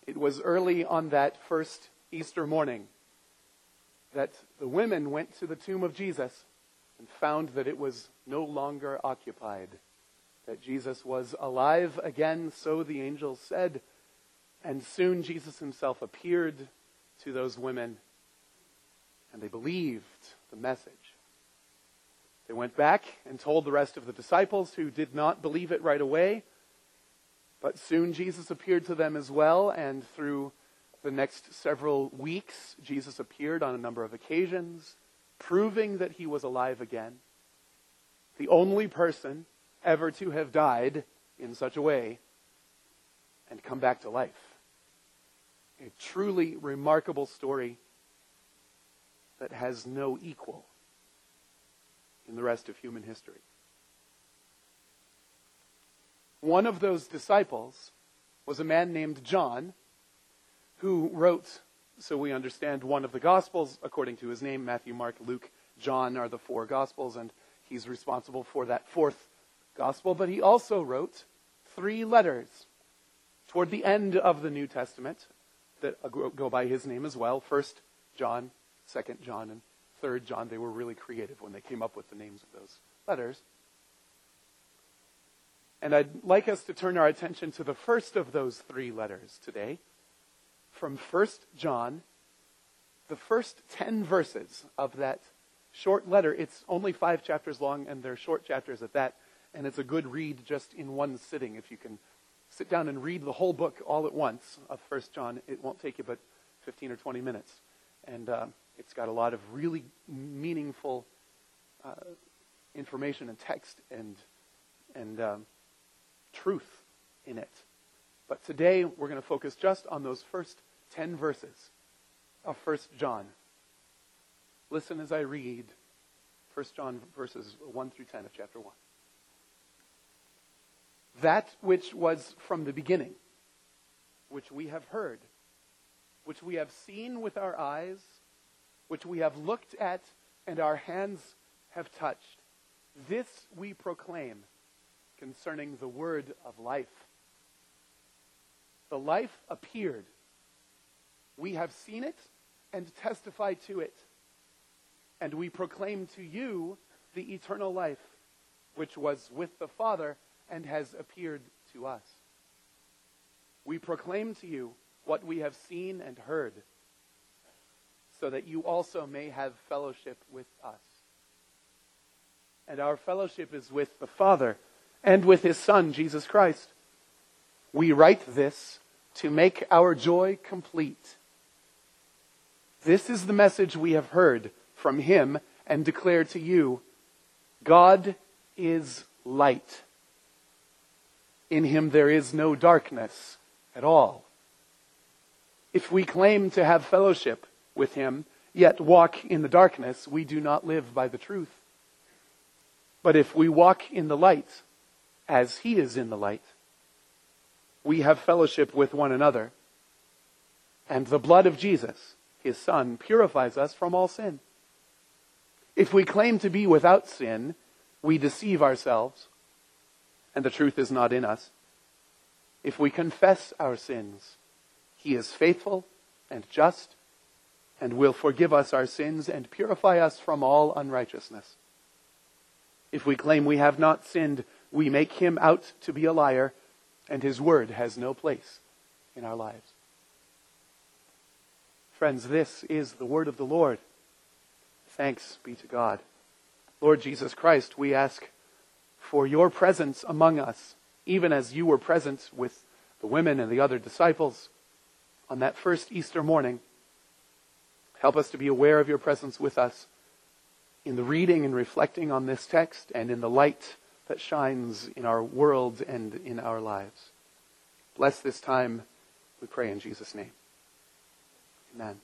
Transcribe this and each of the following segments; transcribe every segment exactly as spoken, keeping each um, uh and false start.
It was early on that first Easter morning that the women went to the tomb of Jesus and found that it was no longer occupied, that Jesus was alive again, so the angels said. And soon Jesus himself appeared to those women, and they believed the message. They went back and told the rest of the disciples, who did not believe it right away. But soon Jesus appeared to them as well, and through the next several weeks, Jesus appeared on a number of occasions, proving that he was alive again. The only person ever to have died in such a way and come back to life. A truly remarkable story that has no equal in the rest of human history. One of those disciples was a man named John, who wrote, so we understand, one of the Gospels according to his name. Matthew, Mark, Luke, John are the four Gospels, and he's responsible for that fourth Gospel. But he also wrote three letters toward the end of the New Testament that go by his name as well. First John, Second John, and Third John. They were really creative when they came up with the names of those letters. And I'd like us to turn our attention to the first of those three letters today, from First John, the first ten verses of that short letter. It's only five chapters long, and they're short chapters at that, and it's a good read just in one sitting. If you can sit down and read the whole book all at once of First John, it won't take you but fifteen or twenty minutes. And uh, it's got a lot of really meaningful uh, information and text and and um, truth in it. But today we're going to focus just on those first ten verses of First John. Listen as I read First John verses one through ten of chapter one. That which was from the beginning, which we have heard, which we have seen with our eyes, which we have looked at and our hands have touched, this we proclaim concerning the word of life. The life appeared. We have seen it and testify to it. And we proclaim to you the eternal life, which was with the Father and has appeared to us. We proclaim to you what we have seen and heard, so that you also may have fellowship with us. And our fellowship is with the Father and with his Son, Jesus Christ. We write this to make our joy complete. This is the message we have heard from him and declare to you. God is light. In him there is no darkness at all. If we claim to have fellowship with him, yet walk in the darkness, we do not live by the truth. But if we walk in the light, as he is in the light, we have fellowship with one another. And the blood of Jesus, his Son, purifies us from all sin. If we claim to be without sin, we deceive ourselves, and the truth is not in us. If we confess our sins, he is faithful and just, and will forgive us our sins and purify us from all unrighteousness. If we claim we have not sinned, we make him out to be a liar, and his word has no place in our lives. Friends, this is the word of the Lord. Thanks be to God. Lord Jesus Christ, we ask for your presence among us, even as you were present with the women and the other disciples on that first Easter morning. Help us to be aware of your presence with us in the reading and reflecting on this text and in the light that shines in our world and in our lives. Bless this time, we pray in Jesus' name. Amen.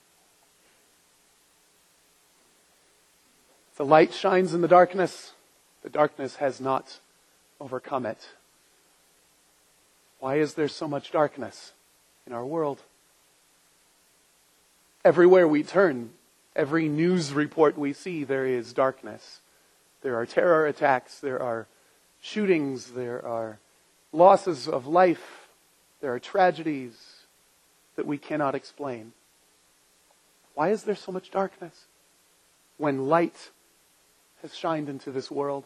The light shines in the darkness. The darkness has not overcome it. Why is there so much darkness in our world? Everywhere we turn, every news report we see, there is darkness. There are terror attacks, there are shootings, there are losses of life, there are tragedies, that we cannot explain. Why is there so much darkness when light has shined into this world?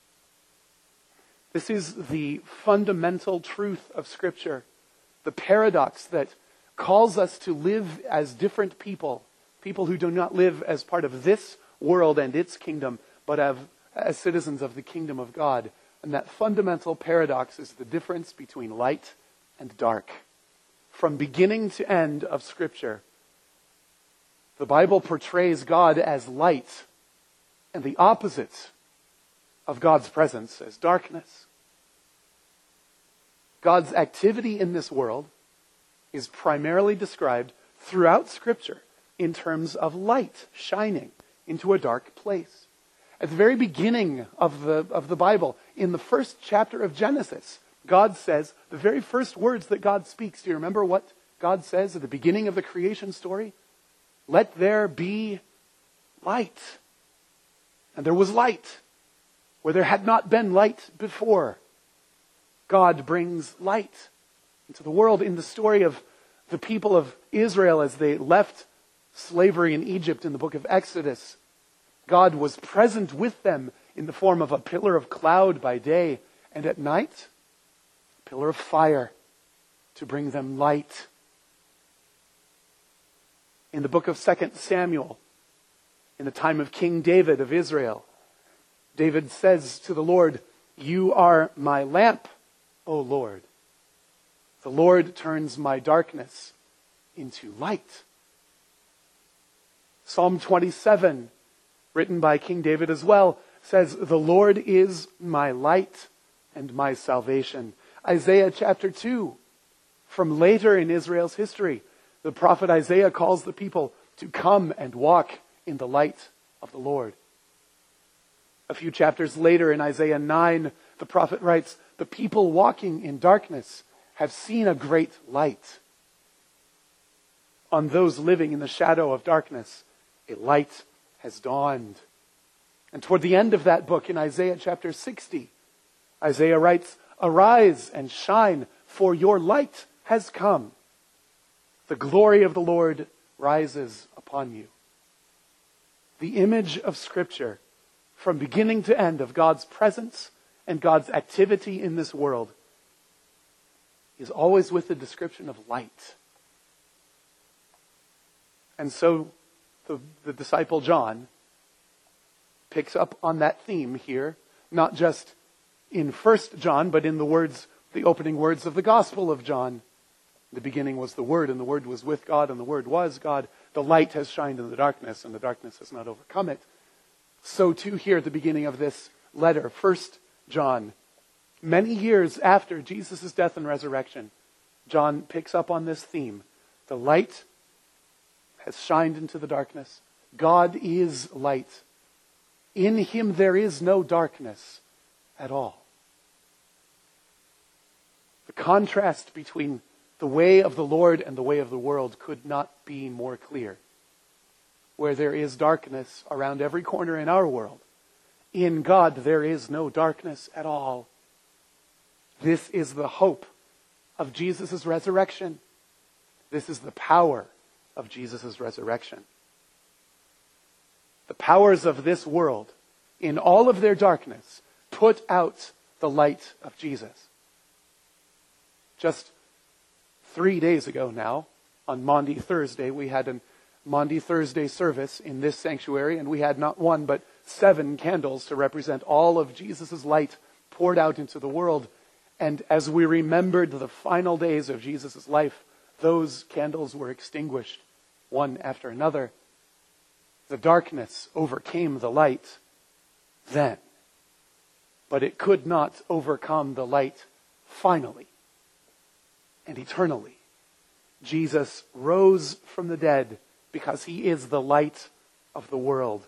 This is the fundamental truth of Scripture, the paradox that calls us to live as different people, people who do not live as part of this world and its kingdom, but as, as citizens of the kingdom of God. And that fundamental paradox is the difference between light and dark. From beginning to end of Scripture, the Bible portrays God as light, and the opposite of God's presence as darkness. God's activity in this world is primarily described throughout Scripture in terms of light shining into a dark place. At the very beginning of the, of the Bible, in the first chapter of Genesis, God says, the very first words that God speaks, do you remember what God says at the beginning of the creation story? Let there be light. And there was light where there had not been light before. God brings light into the world. In the story of the people of Israel as they left slavery in Egypt in the book of Exodus, God was present with them in the form of a pillar of cloud by day, and at night, a pillar of fire to bring them light. In the book of Second Samuel, in the time of King David of Israel, David says to the Lord, "You are my lamp, O Lord. The Lord turns my darkness into light." Psalm twenty-seven, written by King David as well, says, "The Lord is my light and my salvation." Isaiah chapter two, from later in Israel's history, the prophet Isaiah calls the people to come and walk in the light of the Lord. A few chapters later in Isaiah nine, the prophet writes, "The people walking in darkness have seen a great light. On those living in the shadow of darkness, a light has dawned." And toward the end of that book, in Isaiah chapter sixty, Isaiah writes, "Arise and shine, for your light has come. The glory of the Lord rises upon you." The image of Scripture, from beginning to end, of God's presence and God's activity in this world, is always with the description of light. And so the, the disciple John picks up on that theme here, not just in First John, but in the words, the opening words of the Gospel of John. The beginning was the Word, and the Word was with God, and the Word was God. The light has shined in the darkness, and the darkness has not overcome it. So too here at the beginning of this letter, First John, many years after Jesus' death and resurrection, John picks up on this theme. The light has shined into the darkness. God is light. In Him there is no darkness at all. The contrast between the way of the Lord and the way of the world could not be more clear. Where there is darkness around every corner in our world, in God there is no darkness at all. This is the hope of Jesus' resurrection. This is the power of Jesus' resurrection. The powers of this world, in all of their darkness, put out the light of Jesus. Just three days ago now, on Maundy Thursday, we had an Maundy Thursday service in this sanctuary, and we had not one but seven candles to represent all of Jesus' light poured out into the world. And as we remembered the final days of Jesus' life, those candles were extinguished, one after another. The darkness overcame the light then, but it could not overcome the light finally and eternally. Jesus rose from the dead because He is the light of the world.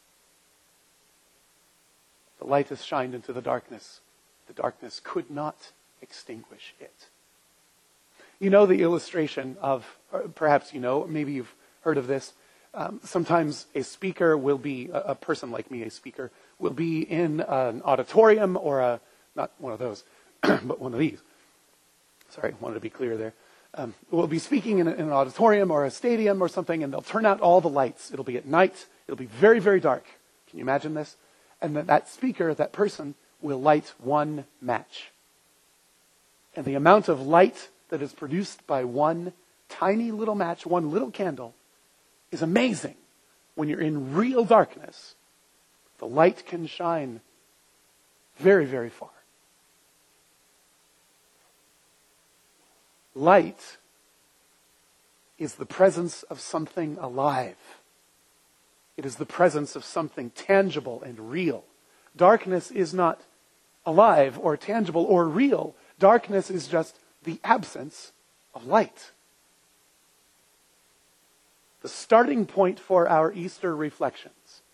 The light has shined into the darkness. The darkness could not extinguish it. You know the illustration of, or perhaps you know, maybe you've heard of this. Um, sometimes a speaker will be, a, a person like me, a speaker, will be in an auditorium or a, not one of those, but one of these. Sorry, wanted to be clear there. um, we'll be speaking in, a, in an auditorium or a stadium or something, and they'll turn out all the lights. It'll be at night. It'll be very, very dark. Can you imagine this? And then that speaker, that person, will light one match. And the amount of light that is produced by one tiny little match, one little candle, is amazing. When you're in real darkness, the light can shine very, very far. Light is the presence of something alive. It is the presence of something tangible and real. Darkness is not alive or tangible or real. Darkness is just the absence of light. The starting point for our Easter reflections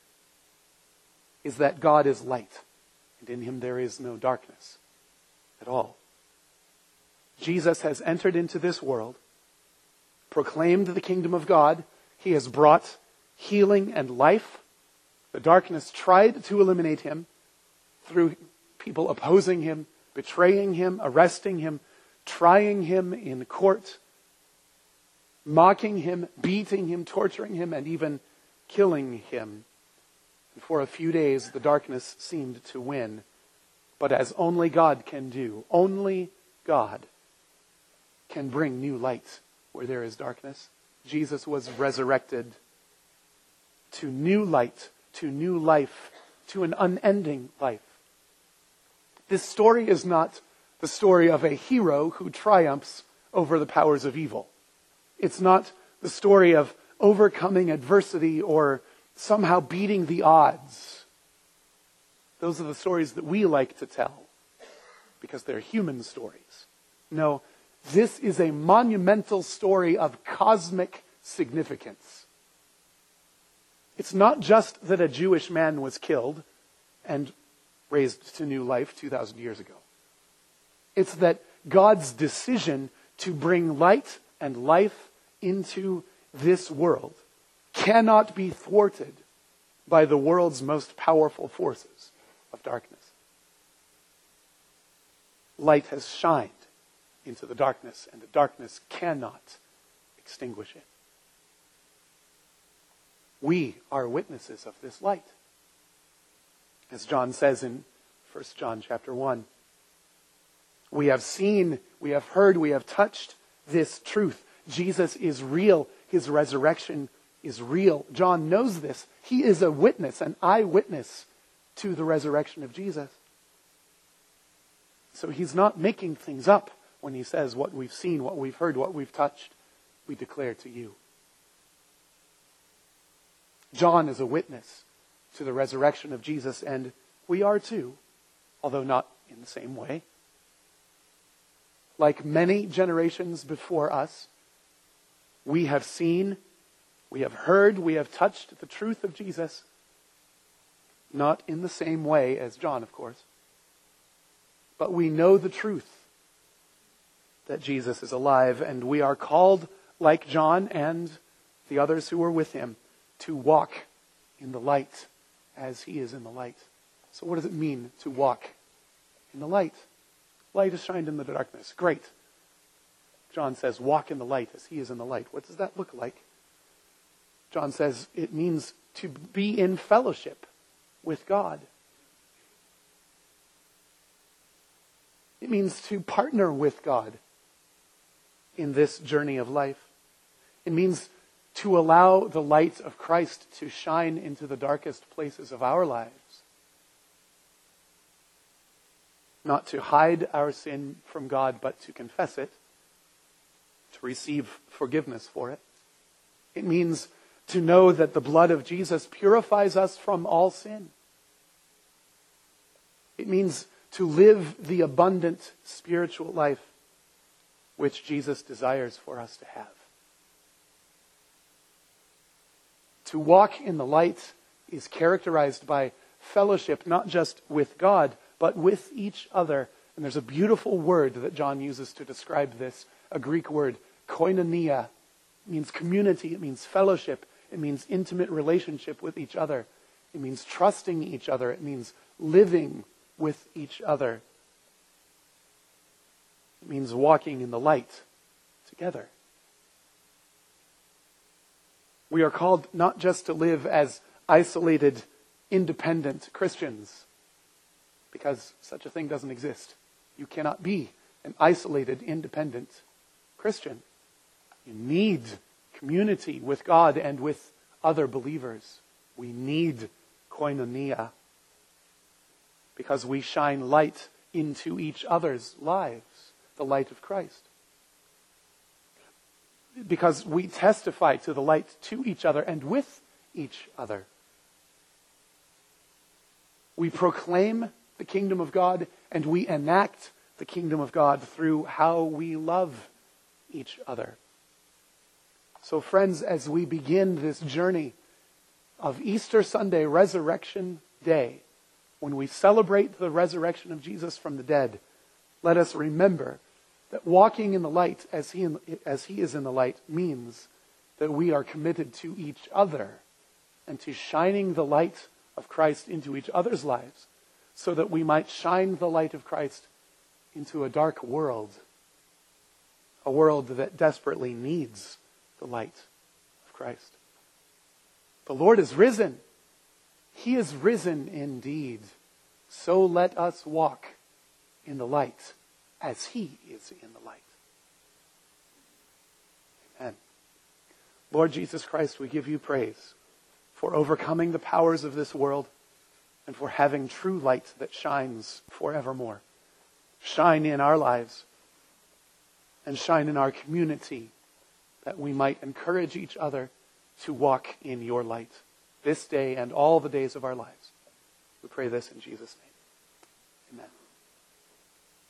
is that God is light, and in him there is no darkness at all. Jesus has entered into this world, proclaimed the kingdom of God. He has brought healing and life. The darkness tried to eliminate him through people opposing him, betraying him, arresting him, trying him in court, mocking him, beating him, torturing him, and even killing him. And for a few days, the darkness seemed to win. But as only God can do, only God can bring new light where there is darkness. Jesus was resurrected to new light, to new life, to an unending life. This story is not the story of a hero who triumphs over the powers of evil. It's not the story of overcoming adversity or somehow beating the odds. Those are the stories that we like to tell because they're human stories. No, this is a monumental story of cosmic significance. It's not just that a Jewish man was killed and raised to new life two thousand years ago. It's that God's decision to bring light and life into this world cannot be thwarted by the world's most powerful forces of darkness. Light has shined into the darkness, and the darkness cannot extinguish it. We are witnesses of this light. As John says in First John chapter one, we have seen, we have heard, we have touched this truth. Jesus is real. His resurrection is real. John knows this. He is a witness, an eyewitness to the resurrection of Jesus. So he's not making things up when he says what we've seen, what we've heard, what we've touched, we declare to you. John is a witness to the resurrection of Jesus, and we are too, although not in the same way. Like many generations before us, we have seen, we have heard, we have touched the truth of Jesus, not in the same way as John, of course, but we know the truth that Jesus is alive, and we are called, like John and the others who were with him, to walk in the light as he is in the light. So what does it mean to walk in the light? Light has shined in the darkness. Great. John says, walk in the light as he is in the light. What does that look like? John says it means to be in fellowship with God. It means to partner with God in this journey of life. It means to allow the light of Christ to shine into the darkest places of our lives. Not to hide our sin from God, but to confess it, to receive forgiveness for it. It means to know that the blood of Jesus purifies us from all sin. It means to live the abundant spiritual life which Jesus desires for us to have. To walk in the light is characterized by fellowship, not just with God, but with each other. And there's a beautiful word that John uses to describe this, a Greek word, koinonia. It means community, it means fellowship, it means intimate relationship with each other. It means trusting each other, it means living with each other. It means walking in the light together. We are called not just to live as isolated, independent Christians, because such a thing doesn't exist. You cannot be an isolated, independent Christian. You need community with God and with other believers. We need koinonia, because we shine light into each other's lives, the light of Christ. Because we testify to the light to each other and with each other. We proclaim the kingdom of God and we enact the kingdom of God through how we love each other. So friends, as we begin this journey of Easter Sunday, Resurrection Day, when we celebrate the resurrection of Jesus from the dead, let us remember that walking in the light as he, in, as he is in the light means that we are committed to each other and to shining the light of Christ into each other's lives so that we might shine the light of Christ into a dark world, a world that desperately needs the light of Christ. The Lord is risen. He is risen indeed. So let us walk in the light as he is in the light. Amen. Lord Jesus Christ, we give you praise for overcoming the powers of this world and for having true light that shines forevermore. Shine in our lives and shine in our community, that we might encourage each other to walk in your light this day and all the days of our lives. We pray this in Jesus' name. Amen.